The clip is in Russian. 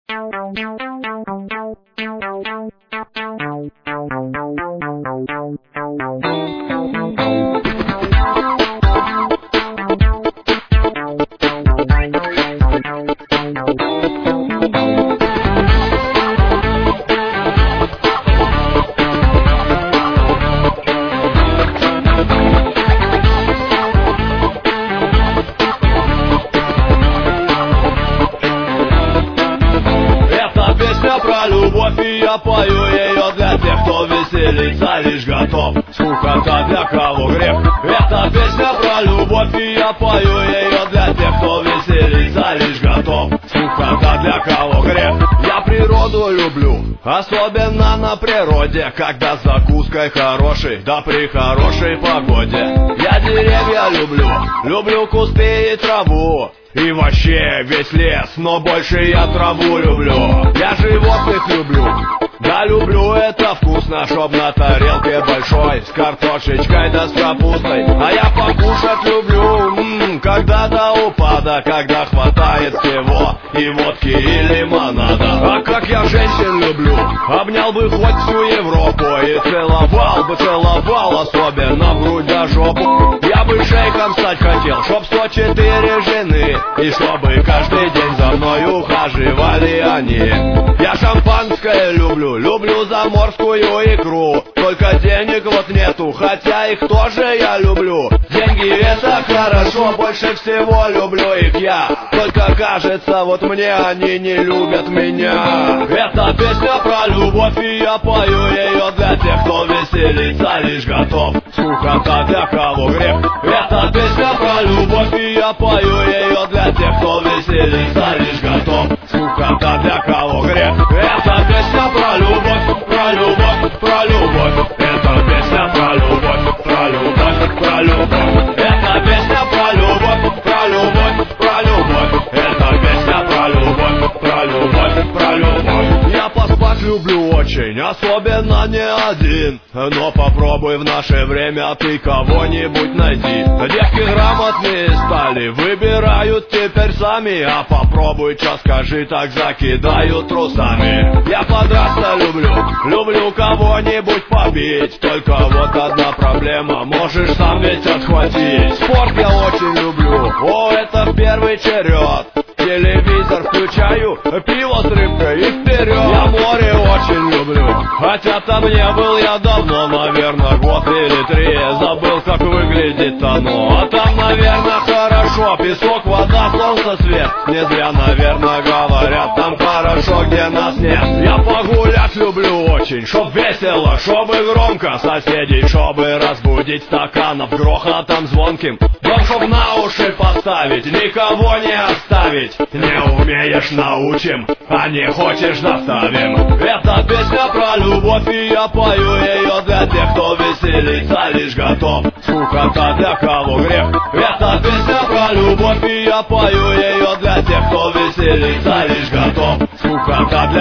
Я пою ее для тех, кто веселиться лишь готов. Скукота для кого грех. Это песня про любовь, и я пою ее для тех, кто веселиться лишь готов. Скукота для кого грех. Я природу люблю, особенно на природе, когда с закуской хорошей, да при хорошей погоде. Я деревья люблю кусты и траву. И вообще весь лес, но больше я траву люблю. Я животных люблю, да люблю это вкусно, чтоб на тарелке большой, с картошечкой да с капустой. А я покушать люблю, когда до упада, когда хватает всего, и водки, и лимонада. А как я женщин люблю, обнял бы хоть всю Европу, и целовал, особенно в грудь да жопу. Я бы шейхом стать хотел, чтоб 104 жены, и чтобы каждый день за мной ухаживали они. Я шампанское люблю заморскую икру. Только денег вот нету, хотя их тоже я люблю. Деньги это хорошо, больше всего люблю их я. Только кажется, вот мне они не любят меня. Это песня про любовь, и я пою ее для тех, кто веселиться лишь готов. Скукота для кого грех. Это песня про любовь, и я пою ее для тех, кто веселиться лишь готов. Скукота для кого грех. Это песня про любовь, про любовь, про любовь. Это песня про любовь, про любовь, про любовь. Это песня про любовь, про любовь, про любовь. Это песня про любовь, про любовь, про любовь. Я поспать люблю очень, особенно не один. Но попробуй в наше время ты кого-нибудь найди. Девки грамотные стали, выбирают теперь сами. А попробуй, чё скажи, так закидают трусами. Я подраться люблю кого-нибудь побить. Только вот одна проблема, можешь сам ведь отхватить. Спорт я очень люблю, это в первый черед. Телевизор включаю, пиво с рыбкой и вперед. Я море очень люблю, хотя там не был я давно, наверное, год или 3. Забыл, как выглядит оно. А там, наверное, хорошо. Песок, вода, солнце, свет. Не зря, наверное, говорят, там хорошо, где нас нет. Я погулять люблю очень, чтоб весело, чтобы громко. Соседей, чтобы разбудить стаканов грохотом звонким. Дом, чтоб на уши поставить, никого не оставить. Не умеешь — научим, а не хочешь — заставим. Это песня про любовь, и я пою ее для тех, кто веселиться лишь готов. Скукота для кого грех. Это песня про любовь, и я пою ее для тех, кто веселиться лишь готов. Скукота для